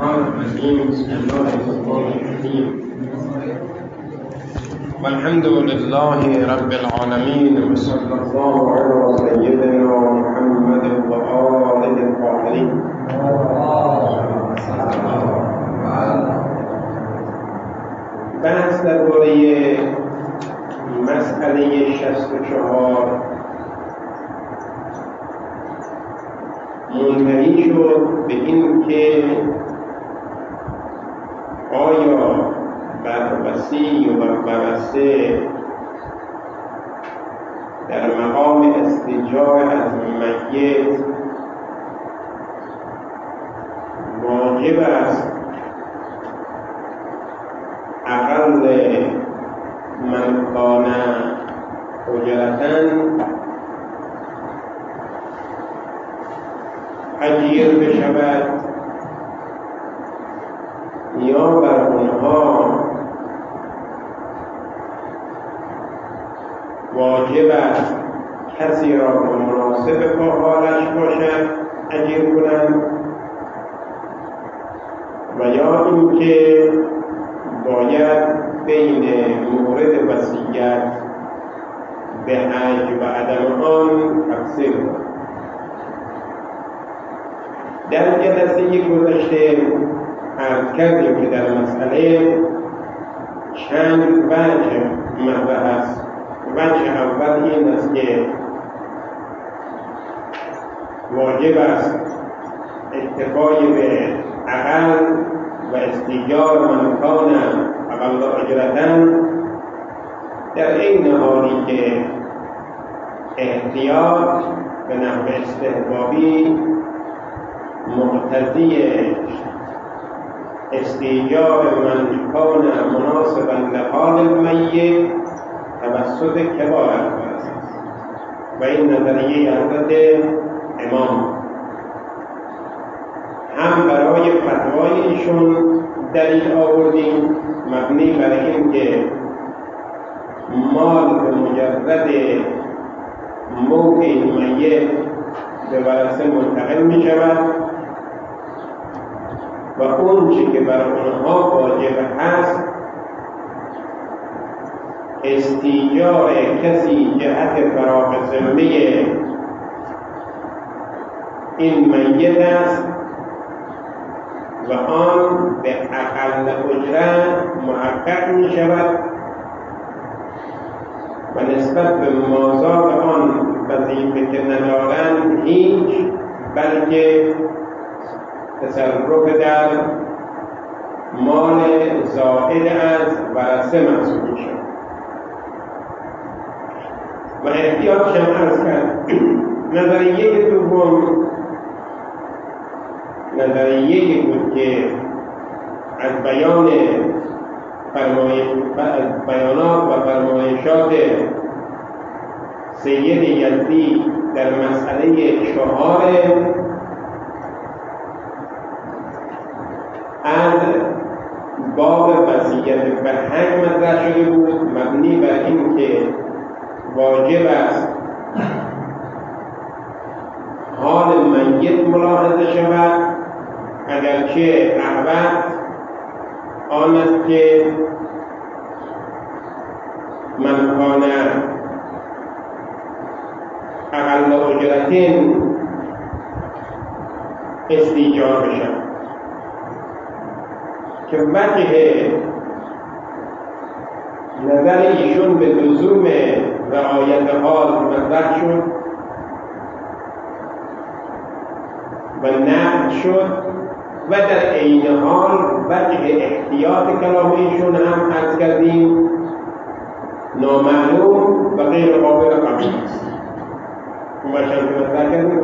الرحمن الرحيم بسم الله الرحمن الرحيم والحمد لله رب العالمين وصلى الله على سيدنا محمد وآله الطاهرين. بحث درباره مسئله 64 منتهی شد به این که آیا بررسی و بررسه در مقام استیجاع از میت واجب است اقل من کان اجرتاً اجیر بشود یا بر آنها واجب است کسی را که مناسب با حالش باشد اجیر کنند و یا اینکه باید بین مورد وصیت به حج و عدم آن تفصیل کنند. در جلسه گذشته عرض کردیم که در مسئله چند وجه مطرح است. وجه اول این است که واجب است اکتفای به اقل و استیجار من کان اقل اجرتاً در این حالی که احتیاط به نحو استحبابی مقتضی استیجار من کان مناسبا لحال المیت توسط کبار است و این نظریه حضرت امام هم برای فتوای ایشون دلیل آوردیم مبنی بر این که مال به مجرد موت میت به ورثه منتقل می شود و اون چی که بر اونها واجب هست استیجار کسی جهت فراغ ذمه این میت است و آن به اقل اجرت محقق می شود و نسبت به مازاد آن وظیفه که ندارند هیچ بلکه تصرف در مال زائد از ورثه محسوب می شود و احتیاط شما عرض کرد. نظریه دوم نظریه بود که از بیانات و فرمایشات سید یزدی در مسئله 4 از باب وصیت به حج مطرح شده بود مبنی بر این که واجب است حال میت ملاحظه شود اگرچه احوط آن است که من کان اقل اجرتین استیجار بشد که وجه نظر ایشون به لزوم رعایت حال مطرح شد و نقد شد و در عین حال وجه احتیاط کلام ایشون هم عرض کردیم نامعلوم و غیر قابل قبول است. اون باشم که مطرح کردیم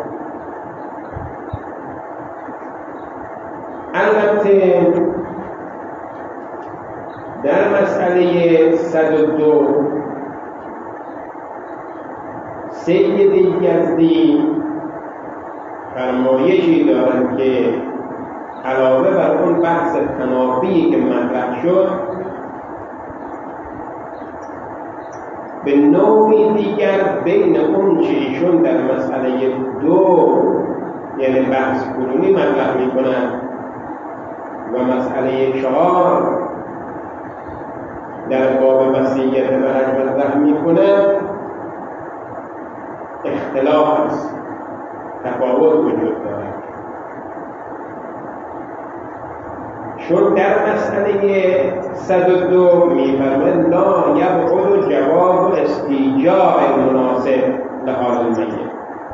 البته در مسئله 102 سید یزدی فرمایشی دارند که علاوه بر اون بحث تنافی که مطرح شد به نوعی دیگر بین اون چه ایشون در مسئله 2 یعنی بحث کنونی مطرح میکنن و مسئله 4 در باب وصیت به حج و زحم می‌کند اختلاف است، تفاوت وجود دارد. چون در مسئله 102 می‌فرماید لا یبعد جواز استیجار مناسب لحال المیت،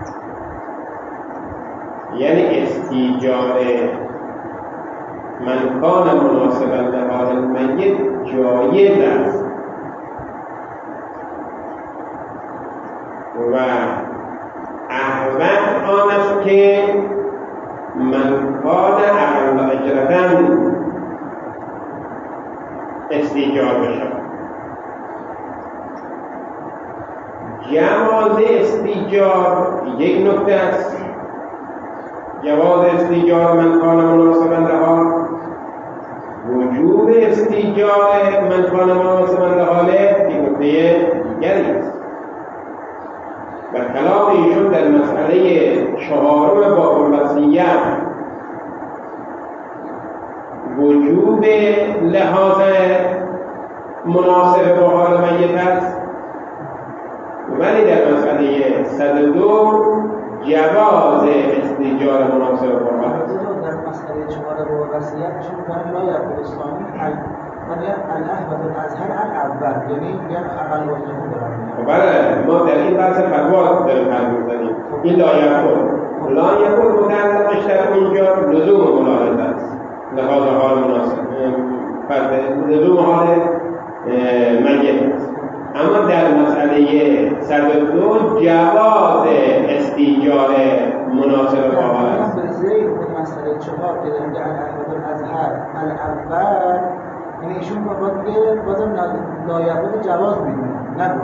یعنی استیجار من کان مناسبا لحال المیت جایز است و احوط آن است که من کان اقل اجرتاً استیجار بشود. جواز استیجار یک نکته است، جواز استیجار من کان مناسبا لها، وجوب استیجار من کان مناسبا لها یک نکته دیگری است. و کلام ایشون در مسئله 4 باب الوصیت وجوب لحاظ مناسب با حال میت است، ولی در مسئله 102 جواز استیجار مناسب با حال است. در مسئله 4 باب وصیتشون میگن لا یقول اسلامی الاحوط الازهر الاول، یعنی میگن اقل وجهه دارن. بله، ما در این بحث فتوا داریم حرف می‌زنیم. این لا یقول متعلقش در اونجا لزوم ملاحظه است، لحاظ حال مناسب لزوم حال میت است. اما در مسئله 102 جواز استیجار مناسب با حال است. زید در مسئله 4 که در الاحوط الازهر الاول، یعنی ایشون بازم لا یقول جواز میدونه،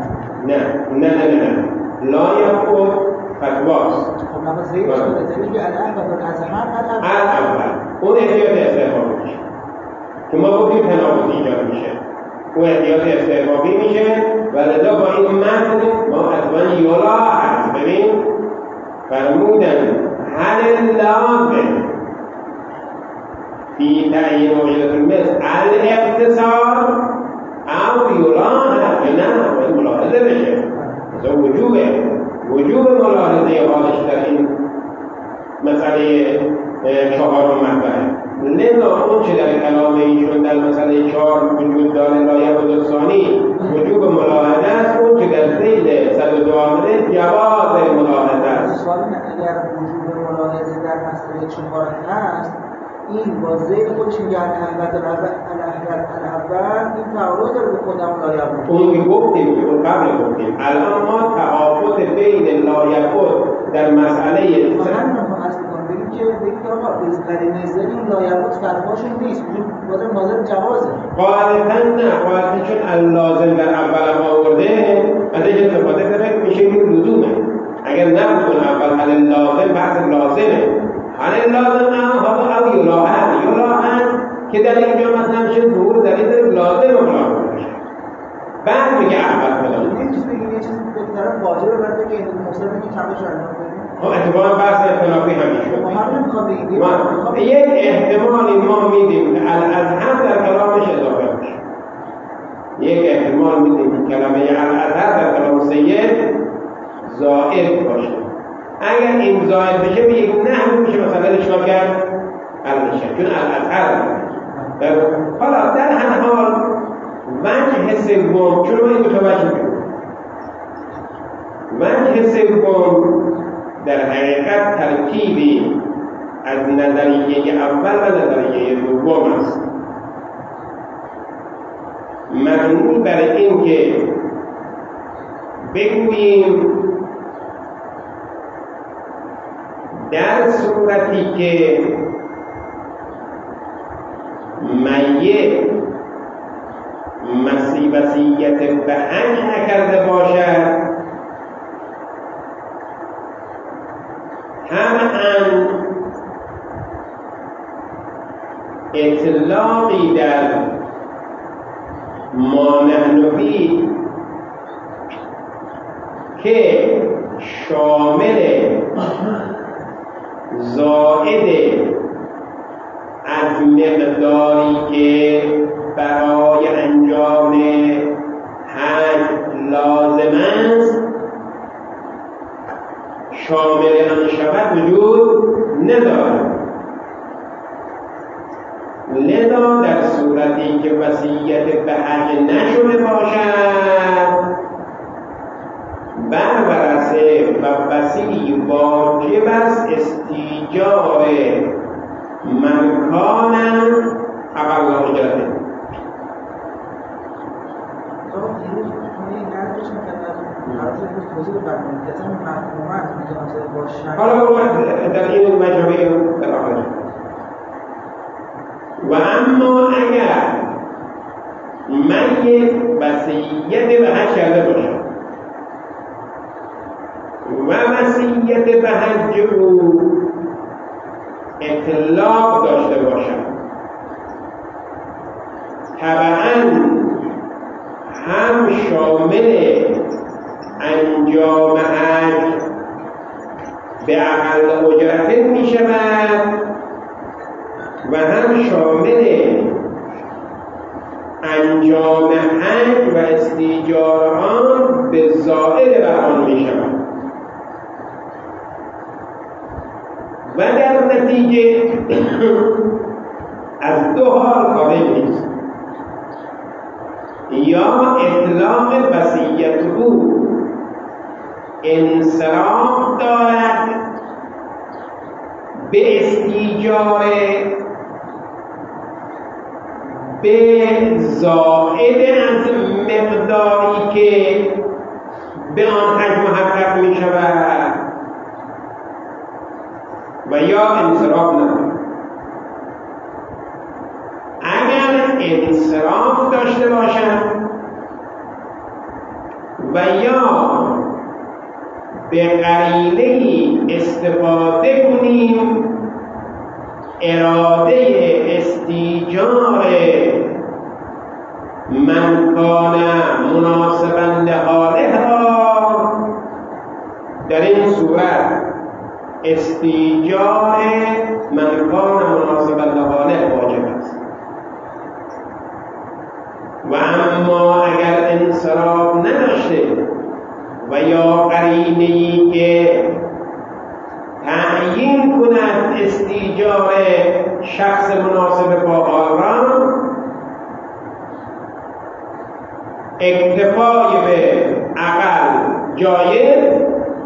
نه لا یقول فتواست. خب نفس زید شده زیدی که الاحوط الازهر الاول اون احتیاط استحبابی میشه که ما گفتیم تناقض ایجاد میشه، اون احتیاط استحبابی میشه و لذا با این متن ما اصلا یولا هست. ببین فرمودن هل لازم فی تعیین وجهة المثل الاقتصار او یلاحظ، که نه باید ملاحظه بشه. مثلا وجوب ملاحظه حالش در این مسئله 4 مطرحه. لذا اون چه در کلام ایشون در مسئله 4 وجود داره لا یبعد ثانی وجوب ملاحظه است، اون چه در زید 102 آمده جواز ملاحظه است. سوال اینه اگر وجوب ملاحظه در مسئله 4 هست، این با زید خودش میگه الاحوط الاول، این تعارض داره به خودم لا یبعد. اون که گفتیم که اون قبل گفتیم الان ما تفاوت بین لا یبعد در مسئله بگید که آقا از قرینه زدیم لا یبعد فرقاشون نیست، بازم ناظر جوازه. غالبا نه، غالبا چون اللازم در اول ما آورده ازش استفاده کنه میشه این لزومه. اگر نبود اول حل لازم بحث لازمه، حل لازم حالا او یلاحظ که در اینجا مثلا میشه ظهور دلیل لازم رو ملاحظه میشه، بعد میگه اول فلان. این چیز بگید یه چیز به طرف واجبه، بعد بگه این مصرف که کمش انجام بدیم. خب اتفاقا بحث اختلافی همیشه یک احتمالی ما میدیم که الازهر در کلامش اضافه باشه، یک احتمال میدیم که کلمه الازهر در کلام سید زائد باشه. اگر این زائد بشه به یک نحو میشه مثلا اشکال کرد البشه، چون الازهر حالا در هر حال وجه سوم، چون ما این دو تا وجه میدیم، وجه سوم در حقیقت ترکیبی از نظریه اول و نظریه دوم است، مبنی بر این که بگوییم در صورتی که میت وصیت به حج نکرده باشد، هماً اطلاقی در ما نحن فیه که شامل زائد از از مقداری که برای انجام حج لازم است شامل آن شود وجود ندارد. لذا در صورتی که وصیت به حج نشده باشد بر ورثه و وصی واجب است استیجار من کان اقل اجرته. حالا در این مجموعه در آخر و اما اگر میت وصیت به حج کرده باشد و وصیت به حج او اطلاق داشته باشد طبعاً هم شامل انجام حج به اقل اجرت می شود و هم شامل انجام حج و استیجار آن به زائد بر آن می شود و در نتیجه از دو حال خارج نیست. یا اطلاق وصیت او انصراف دارد به استیجار به زائد از مقداری که به آن حج محقق می شود و یا انصراف ندارد. اگر انصراف داشته باشد و یا به قرینه‌ای استفاده کنیم اراده استیجار من کان مناسبا لحاله را در این صورت استیجار من کان مناسبا لحاله واجب است. و اما اگر انصراف نداشته و یا قرینه‌ای که تعیین کند استیجار شخص مناسب با آن را اکتفای به اقل جایز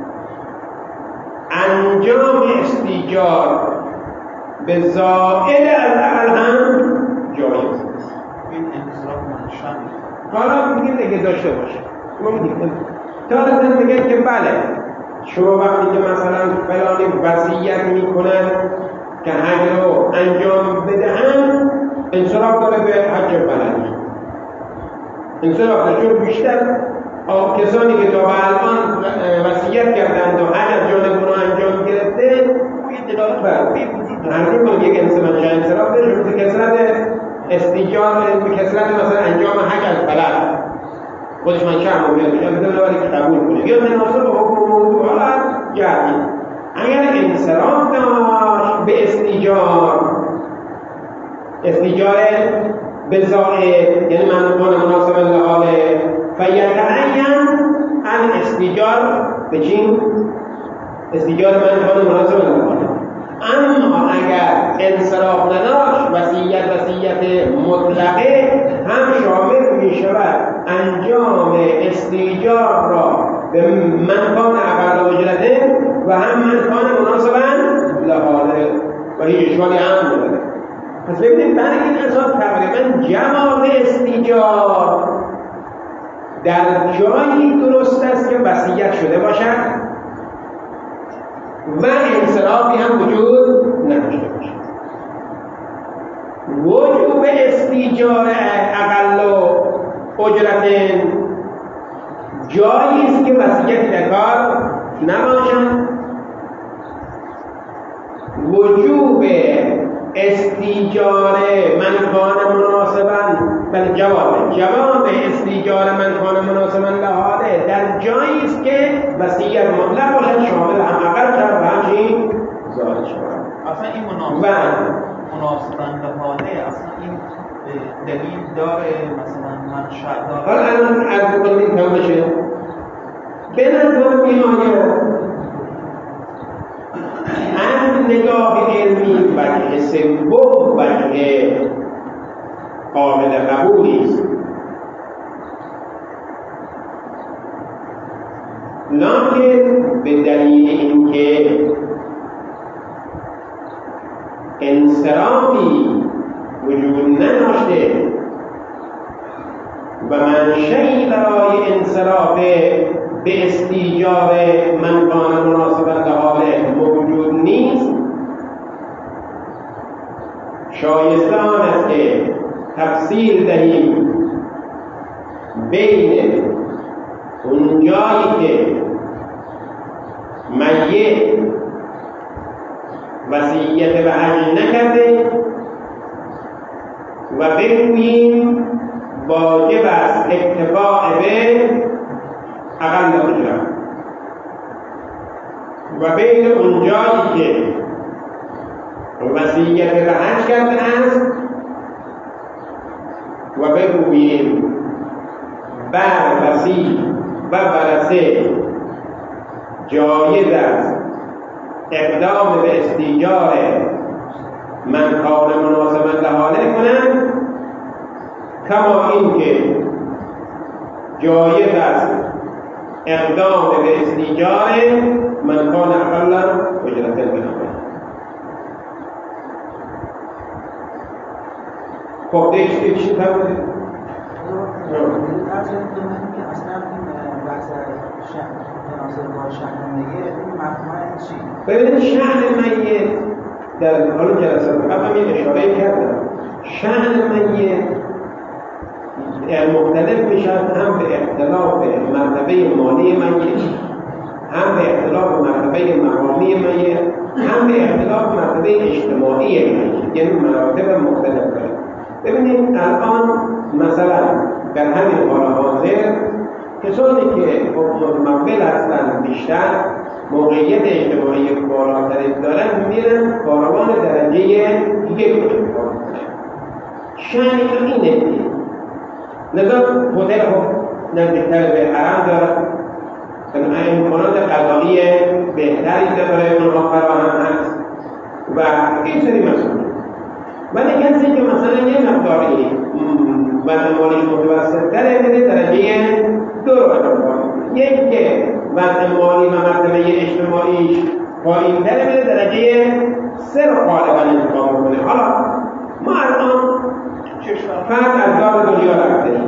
انجام استیجار به زائد از اقل هم جایز است. این انصراف منشان حالا میگیم دیگه داشته باشه ما میگیم تا دادن میگن که بله شما وقتی که مثلا فلانی وصیت میکنن که حج رو انجام بدهن انصراف داره به حج بلند انصراف داره چون بیشتر کسانی که تا به الان وصیت کردند و حج از جانب اونها انجام گرفته این دلالت بر هر کنم یک انصراف داره شما کسرت استیجار به کسرت مثلا انجام حج از بلد خودش من شهر رو بیاد میشم بدون ولی که قبول کنه یا مناسب حکم موضوع حالت جهدی اگر انصراف داشت به استیجار به زائد یعنی منقول مناسب لحاله فیتعین ان استیجار به چین استیجار منقول مناسب لحاله. اما اگر انصراف نداشت وصیت مطلقه هم شامل می شود انجام استیجار را به منکان اقل اجرته و هم منکان مناسبا لحاله و هیچ اشکالی هم نداره. پس ببینید برای این اساس تقریبا جواز استیجار در جایی درست است که وصیت شده باشد و انصرافی هم وجود نداشته باشد. وجوب استیجار اقل اجرت جایی است که وصیتی در کار نباشد. وجوب استیجار من کان مناسبا بل جواب استیجار من کان مناسبا لحاله در جایی است که وصیت مطلق باشد شامل هم اقل شود و همچنین زائد شود. اصلا این مناسبت مناسبند حاله اصلا این دلیل داره مثلا منشأ داره. حالا الان عرض کنید تمام بشه. به نظر میآید از نگاه علمی وجه سوم وجه قابل قبولی است، لکن به دلیل اینکه انصرافی وجود نداشته و منشأی برای انصراف به استیجاب من کان مناسبت حاله موجود نیست، شایسته آن است که تفصیل دهیم بین اون جایی که میت وصیت به حج نکرده و بگوییم واجب است اکتفاء به اقل اجرا، و بین اون جایی که وصیت به حج کرده است و بگوییم بر وصی و ورثه جایز است اقدام به استیجار من کان مناسبا حاله کنند، کما اینکه جایز است اقدام به استیجار من کان اقل اجرة بنامه. خب دیگه چی فرمودید؟ اصلا بحث تناسب با شأن میت مفهوم چی؟ ببینید شأن میت در حال جلسات قبل هم اشاره کردم، شأن میت مختلف میشد هم به اختلاف مرتبه مالی میت، هم به اختلاف مرتبه مقامی میت، هم به اختلاف مرتبه اجتماعی میت، یعنی مراتب مختلف داره. ببینید الان مثلا در همین حال حاضر کسانی که متمول هستند بیشتر موقعیت اجتماعی بالاتری دارن میرن کاروان درجه یک کنن. شأن اینه لذا هتل نزدیکتر به حرم دارد، امکانات غذایی بهتری داره اونها فراهم هست و این سری مسئول. ولی کسی که مثلا یه مقداری وضع مالیش متوسط‌تره میره درجه 2 رو انتخاب میکنه، یک که وضع مالی و مرتبه اجتماعیش پایین‌تره میره درجه 3 رو غالبا انتخاب میکنه. حالا ما الان فرد از دار دنیا رفتیم،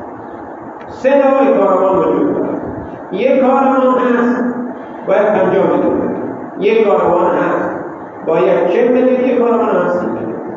3 نوع کاروان وجود داره. یک کاروان هست باید 50 میلیون بده، یک کاروان هست باید 40 میلیون، یک کاروان هست.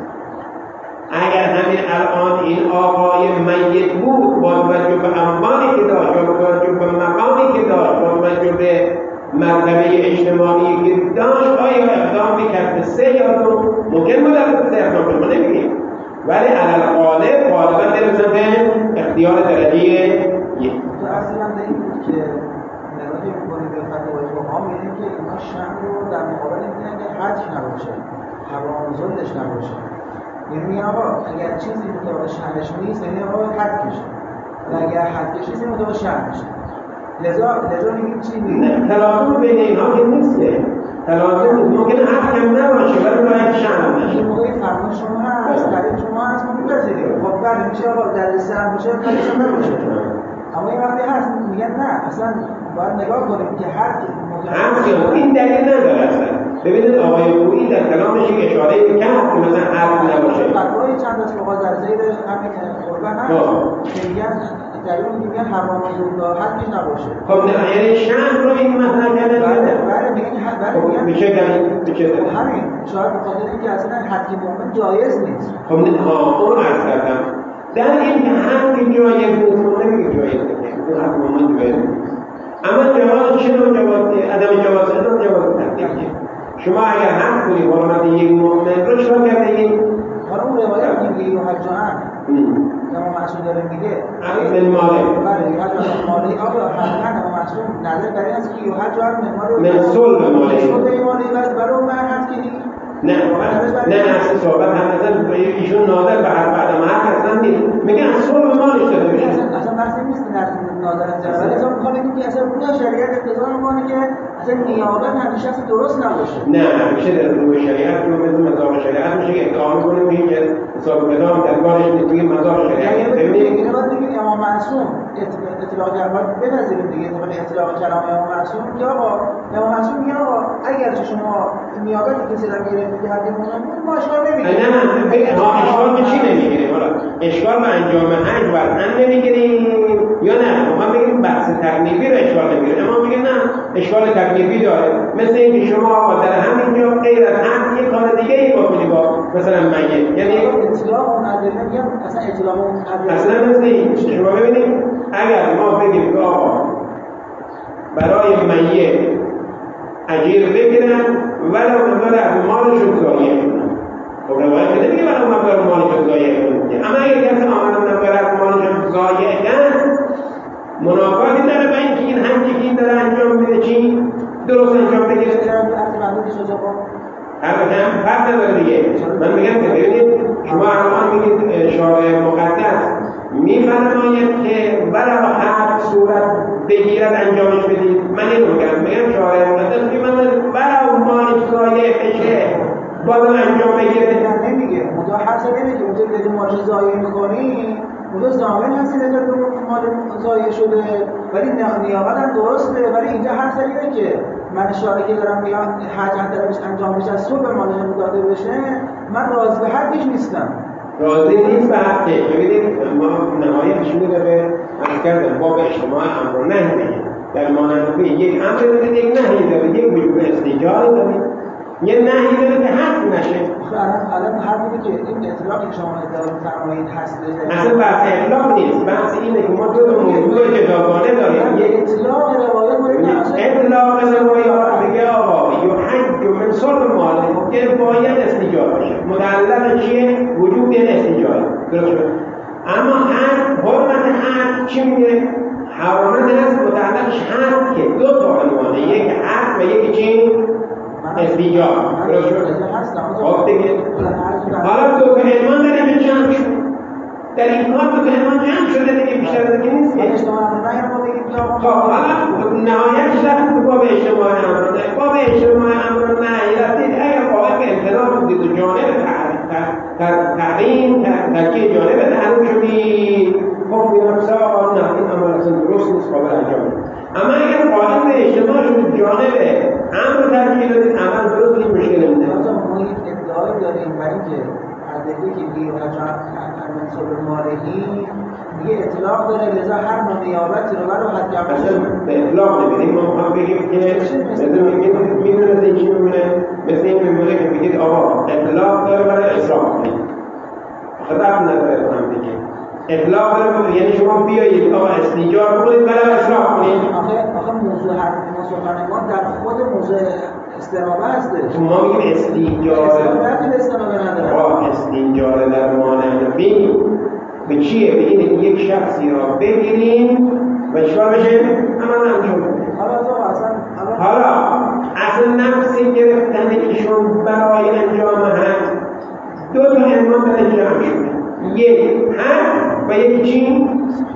اگر همین الان این آقای میت بود با توجه به اموالی که داشت، با توجه به مقامی که داشت، با توجه به مرتبه اجتماعی که داشت، آیا اقدام میکرد به 3 یا 2؟ ممکن بود از 3 اقدام کنه، ما نمیگیم، ولی علی الغالب غالبا درسته به اختیار درجه 1. تو اصلا به این بود که نگاهی میکنیم به فتوای فقها میگن که اینا شأن رو در مقابل میگن که حج نباشه، حرام ظلمش نباشه. یعنی آقا اگر چیزی مطابق شأنش نیست یعنی آقا حد کشه، و اگر حد کشه چیزی مطابق شأن میشه. لذا میگیم چی نیست؟ تلازم بین اینها که نیسته، تلازم ممکنه حد کم نباشه ولی باید شأن باشه. این موقعی فرمان شما هست، تعریف شما هست، ما میپذیریم. خب بله میشه آقا در لسان باشه، حدش هم نباشه. اما این وقتی هست میگن نه، اصلا باید نگاه کنیم که هر که این دلیل نداره اصلا. ببینید آقای گویی در کلامش اشاره کرد که مثلا حد نباشه. فتوای چند از فقها در زیر همین قربه هست که میگن دلیل میگن حرام ظلم حدش نباشه. خب نه یعنی شأن رو این مطرح کردن. بله میگن حد میگن میشه دلیل همین شاید به خاطر اینکه اصلا حد مومن جایز نیست. خب نه اون عرض کردم در این که حد جایز نیست اون نمیگه جایز نیست، اون حد مومن جایز نیست. اما جواز چه نوع جوازی؟ عدم جواز عدم جواز تحقیقی. شما اگر حد کنی حرمت یک مؤمن رو چرا کردید؟ حالا اون روایت میگه یو حجان امام معصوم داره میگه من ماله بله یو حجان مالی آقا حتما امام معصوم نظر برای است که یو حجان من صلب مالی صلب مالی برای اون حد کنی نه اصلا صحبت هم مثلا ایشون ناظر به هر بعد محل اصلا نیست، میگن از صلح مالش داده بشه. اصلا بحث نیست ناظر انتظار، ولی اصلا میخوام بگیم که اصلا اون شریعت اقتضا میکنه که اصلا نیابت همیشه اصلا درست نباشه. نه همیشه در روی شریعت رو مثل مذاق شریعت میشه که اتهام کنیم بگیم که حساب کتاب دربارش نیست، بگیم مذاق شریعت. اینو باید بگیم امام معصوم اطلاق کلام بپذیریم دیگه، طبق اطلاق کلام امام معصوم که آقا امام معصوم میگه آقا اگر شما نیابت کسی را گرفتید که حدی ما اشکال نمیگیریم. نه اشکال به چی نمیگیریم؟ حالا اشکال به انجام حج وطن نمیگیریم یا نه؟ ما بگیم بحث تکلیفی رو اشکال نمیگیریم، اما میگه نه اشکال تکلیفی داره، مثل اینکه شما آقا در همینجا غیر از حج یک کار دیگه ای بکنی با مثلا میت، یعنی اطلاق اون ادله میگم اصلا اطلاق اون ادله اصلا مثل این شما ببینید اگر ما بگیم که آقا برای میت اجیر بگیرن ولو مقدار از مالشون ضایع کنن، خب روایت نمیگه ولو مقدار مالشون ضایع کنن، اما اگر کسی آمدن مقدار از مالشون ضایع کنن منافاتی داره با اینکه این همچی که این داره انجام میده چی؟ درست انجام بگیره. هم فرق نداره دیگه. من میگم که ببینید شما الان میگید شارع مقدس میفرماید که ولو هر صورت بگیرد انجامش بدید، من اینو میگم شارع مقدس میگه من ولو مالش ضایع بشه بازم انجام بگیره. نمیگه مدعا حرف نمیگه اونجا که مالش ضایع میکنی مدعا ضامن هستی نظر به مال ضایع شده، ولی نیابت هم درسته، ولی اینجا حرف اینه که من اشاره که دارم میگم حج طلبش انجام بشه از صلح مالش داده بشه، من راضی به حقش نیستم. راضی نیست به حقش. ببینید ما نهایتش میره به عرض کردم باب اجتماع امر و نهی در مانند یک امر دارید یک نهی دارید، یک وجوب استیجار دارید، یه نهی داره که حق نشه. الان حرفی که این اطلاقی که شما ادعا می‌فرمایید هست اصلا بحث اطلاق نیست، بحث اینه که ما دو موضوع جداگانه داریم. یک اطلاق روایت اطلاق روایات میگه آقا یحج من صلح ماله که باید استیجار بشه، مدلل چیه؟ وجوب استیجار. درست شد. اما حرمت حج چی میگه؟ حرمت هست متعلقش هست که دو تا عنوانه، یک حج و یک چی؟ استیجار. درست شد. خب دیگه حالا دو تا عنوان داره که جمع شد، در این کار دو تا عنوان جمع شده دیگه، بیشتر از این نیست. خب حالا نهایتش رفت به باب اجتماع امر و نهی. باب اجتماع امر و نهی رفتید اگر واقعا به امتناع دید و جانب تحریم ترکیه جانب تحریم شدید، خب میرم آقا نه این عمل اصلا درست نیست، قابل انجام نیست. اما اگر قائم به اجتماع شدید جانب امر ترکیه دادید، عمل درست نیست، مشکل نیست. ما یک ادعایی داریم برای اینکه ادعایی که میگه منصوب مالهی میگه اطلاق داره، لذا هر نوع نیابتی رو برای حد اصلا به اطلاق نمیدیم. ما هم بگیم که میدونه این چی میمونه، مثل این میمونه که بگید آقا اطلاق داره برای اصراف کنید، خطب نداره هم دیگه. اطلاق داره یعنی شما بیایید آقا استیجار کنید برای اصراف کنید. آخه موضوع حرف ما سخن ما در خود موضوع استرابه هسته. ما میگیم استیجار استیجار در مانند به چیه؟ به اینه که یک شخصی را بگیریم و چیکار بشه؟ عمل انجام کنیم. حالا اصلا نفسی گرفتن ایشون برای انجام حج دو تا عنوان در جمع شده، یک حج و یک چی؟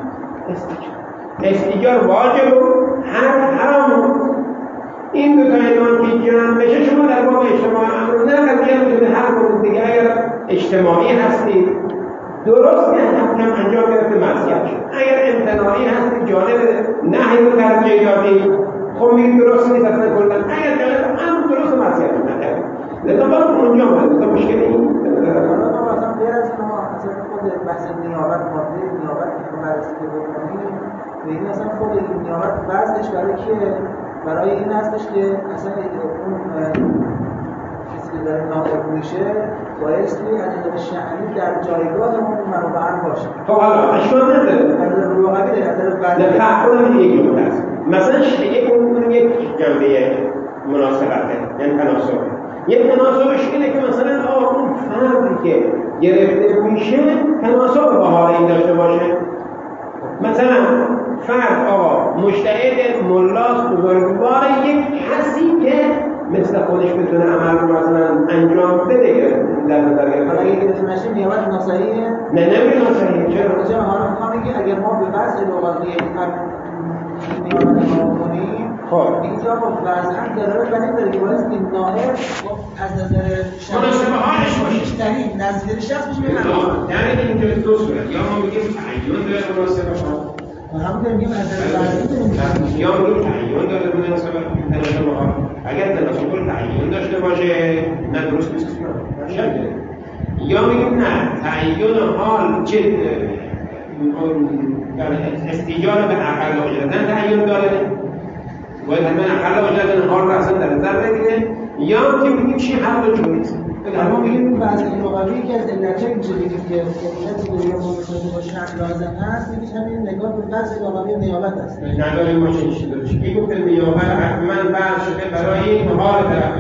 استیجار واجب و حج حرام. این دو تا عنوان که جمع بشه شما در باب اجتماع امر نه قضیه میتونه حل کنید دیگه. اگر اجتماعی هستید درست هم انجام گرفته معصیت شد، اگر امتناعی هستید جانب نهی رو ترجیح دادید خب میگید درست نیست اصلا کلا، اگر جانب امر درست معصیت رو نکردید، لذا باید اونجا باید تا مشکل این مثلا غیر از ما اصلا خود بحث نیابت ماده نیابت که بررسی بکنیم ببینید اصلا خود این نیابت وضعش برای که برای این هستش که اصلا اون کسی که داره نائب میشه بایستی از نظر شأنی در جایگاه اون منوعاً باشه. خب حالا اشکال نداره. از نظر روحانی در نظر بعد فهمون یک جمله است. مثلا یک اون یک جنبه مناسبته، یعنی تناسب. یک تناسبش اینه که مثلا اون فردی که گرفته میشه تناسب با حال این داشته باشه. مثلا فرد آقا مجتهد ملاست بزرگوار یک کسی که مثل خودش بتونه عمل رو مثلا انجام بده در نظر گرفته. حالا اگه بهتون نشه نیابت ناصحیه؟ نه نمیگه ناصحیه. چرا؟ حالا میخوام بگی اگر ما به وضع لغوی نیابت نگاه کنیم اینجا با وضعا دلالت بر این داره که باید این نائب از نظر مناسبه هایش باشه بیشترین نظیر شخص میشه به یعنی اینجا دو صورت یا ما میگیم تعیین داره مناسبه ها همون داریم از نظر وضعی داریم یا میگیم تعیین داره مناسبه ها اگر تناسب تعیین داشته باشه نه درست نیست یا میگیم نه تعیین حال چه استیجار به اقل اجرتن تعیین داره باید همه اقل اجرتن حال رو اصلا در نظر بگیره یا که میگیم چی حل و جویست اما میگیم بعضی لغوی که از علتهای میشه بگیم که علتی به یا ممثل با شرط لازم هست میگیم همین نگاه به بعضی لغوی نیابت هست نداریم ما چنین داره چی گفته نیابت حتما بعد شده برای این حال طرف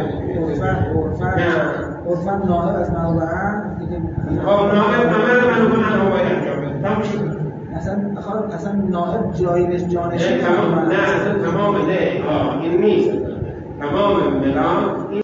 عرفاً نائب از منابعاً دیگه نائب عمل منابعاً باید انجام بده تمام شد اصلا نائب جایش جانشین نه اصلا تمام نه این نیست تمام ملان